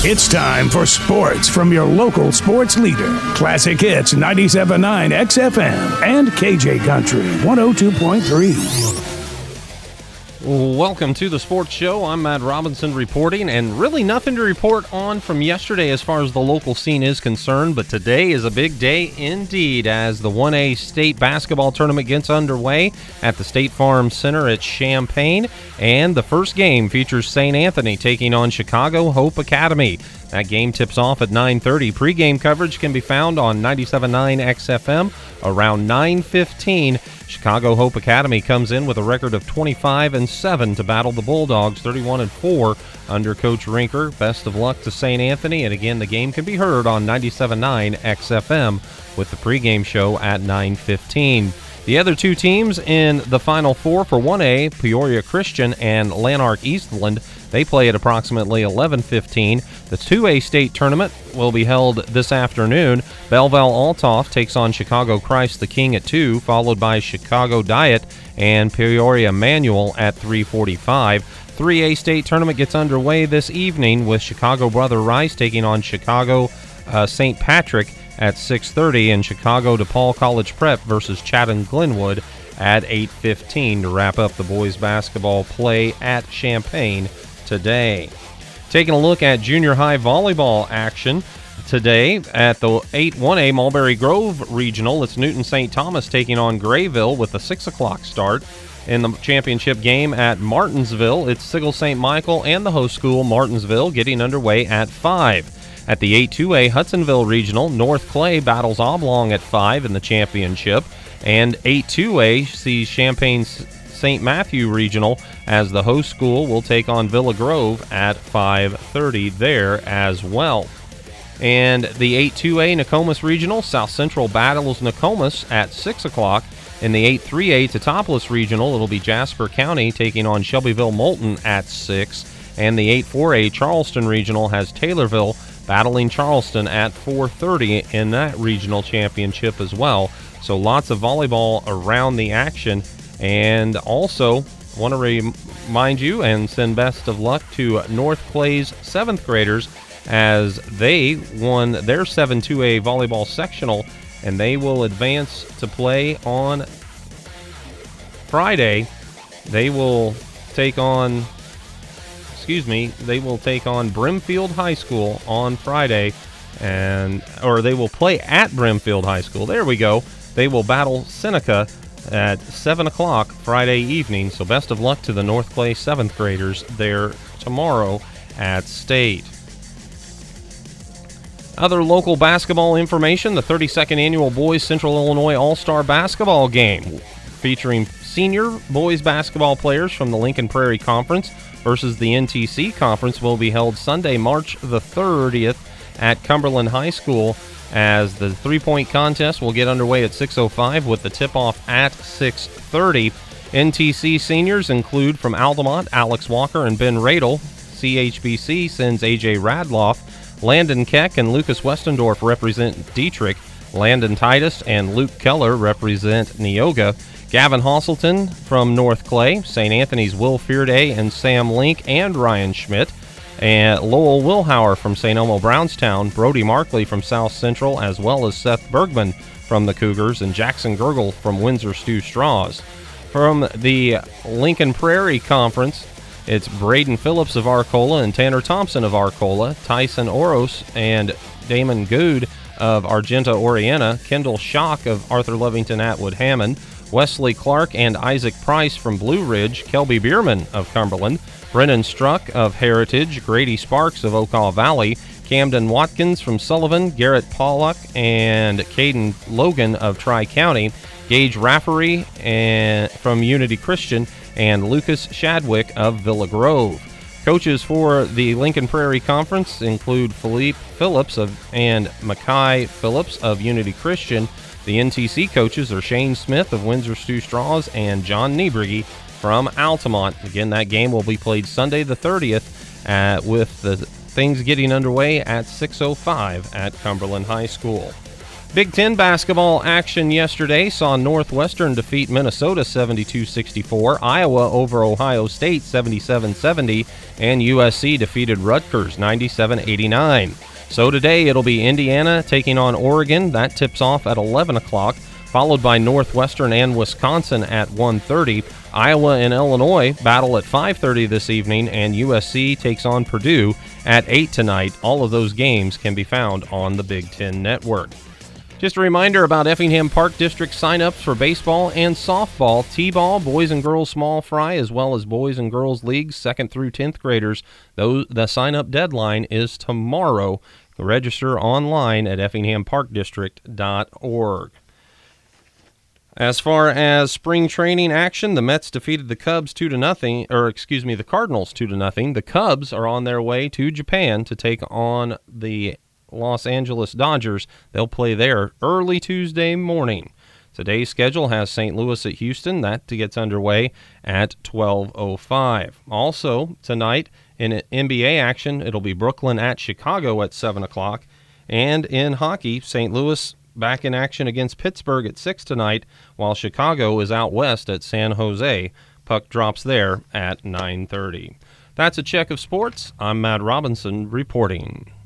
It's time for sports from your local sports leader. Classic Hits 97.9 XFM and KJ Country 102.3. Welcome to the Sports Show. I'm Matt Robinson reporting, and really nothing to report on from yesterday as far as the local scene is concerned, but today is a big day indeed as the 1A state basketball tournament gets underway at the State Farm Center at Champaign, and the first game features St. Anthony taking on Chicago Hope Academy. That game tips off at 9:30. Pre-game coverage can be found on 97.9 XFM around 9:15. Chicago Hope Academy comes in with a record of 25-7 to battle the Bulldogs, 31-4 under Coach Rinker. Best of luck to St. Anthony, and again, the game can be heard on 97.9 XFM with the pregame show at 9:15. The other two teams in the Final Four for 1A, Peoria Christian and Lanark Eastland, they play at approximately 11:15. The 2A state tournament will be held this afternoon. Belleville Althoff takes on Chicago Christ the King at 2, followed by Chicago Diet and Peoria Manual at 3:45. 3A state tournament gets underway this evening with Chicago Brother Rice taking on Chicago St. Patrick at 6:30, and Chicago DePaul College Prep versus Chatham Glenwood at 8:15 to wrap up the boys basketball play at Champaign today. Taking a look at junior high volleyball action today at the 8-1A Mulberry Grove Regional. It's Newton St. Thomas taking on Grayville with a 6 o'clock start. In the championship game at Martinsville, it's Sigel St. Michael and the host school Martinsville getting underway at 5. At the 8-2A Hudsonville Regional, North Clay battles Oblong at 5 in the championship, and 8-2A sees Champaign St. Matthew Regional as the host school will take on Villa Grove at 5:30 there as well. And the 8-2A Nokomis Regional, South Central battles Nokomis at 6 o'clock. In the 8-3A Teutopolis Regional, it'll be Jasper County taking on Shelbyville Moulton at 6. And the 8-4A Charleston Regional has Taylorville battling Charleston at 4:30 in that regional championship as well. So lots of volleyball around the action. And also want to remind you and send best of luck to North Clay's 7th graders as they won their 7-2A volleyball sectional, and they will advance to play on Friday. They will take on Brimfield High School on Friday, or they will play at Brimfield High School. There we go. They will battle Seneca at 7 o'clock Friday evening. So best of luck to the North Clay 7th graders there tomorrow at State. Other local basketball information, the 32nd Annual Boys Central Illinois All-Star Basketball Game featuring senior boys basketball players from the Lincoln Prairie Conference versus the NTC Conference will be held Sunday, March the 30th at Cumberland High School, as the three-point contest will get underway at 6:05 with the tip-off at 6:30. NTC seniors include from Altamont, Alex Walker and Ben Radel. CHBC sends A.J. Radloff. Landon Keck and Lucas Westendorf represent Dietrich. Landon Titus and Luke Keller represent Neoga. Gavin Hosselton from North Clay. St. Anthony's Will Fearday and Sam Link and Ryan Schmidt. And Lowell Wilhauer from St. Elmo Brownstown, Brody Markley from South Central, as well as Seth Bergman from the Cougars, and Jackson Gergel from Windsor Stew Straws. From the Lincoln Prairie Conference, it's Braden Phillips of Arcola and Tanner Thompson of Arcola, Tyson Oros and Damon Good of Argenta Oriena, Kendall Schock of Arthur Lovington Atwood Hammond, Wesley Clark and Isaac Price from Blue Ridge, Kelby Bierman of Cumberland, Brennan Struck of Heritage, Grady Sparks of Okaw Valley, Camden Watkins from Sullivan, Garrett Pollock and Caden Logan of Tri-County, Gage Rafferty from Unity Christian, and Lucas Shadwick of Villa Grove. Coaches for the Lincoln Prairie Conference include Philippe Phillips and Mackay Phillips of Unity Christian. The NTC coaches are Shane Smith of Windsor Stew Straws and John Niebrigi from Altamont. Again, that game will be played Sunday the 30th with the things getting underway at 6:05 at Cumberland High School. Big Ten basketball action yesterday saw Northwestern defeat Minnesota 72-64, Iowa over Ohio State 77-70, and USC defeated Rutgers 97-89. So today it'll be Indiana taking on Oregon. That tips off at 11 o'clock, followed by Northwestern and Wisconsin at 1:30. Iowa and Illinois battle at 5:30 this evening, and USC takes on Purdue at 8 tonight. All of those games can be found on the Big Ten Network. Just a reminder about Effingham Park District sign-ups for baseball and softball, t-ball, boys and girls small fry, as well as boys and girls leagues, 2nd through 10th graders. The sign-up deadline is tomorrow. Register online at effinghamparkdistrict.org. As far as spring training action, the Mets defeated the Cardinals 2-0. The Cubs are on their way to Japan to take on the Los Angeles Dodgers. They'll play there early Tuesday morning. Today's schedule has St. Louis at Houston. That gets underway at 12:05. Also, tonight in NBA action, it'll be Brooklyn at Chicago at 7 o'clock. And in hockey, St. Louis back in action against Pittsburgh at 6 tonight, while Chicago is out west at San Jose. Puck drops there at 9:30. That's a check of sports. I'm Matt Robinson reporting.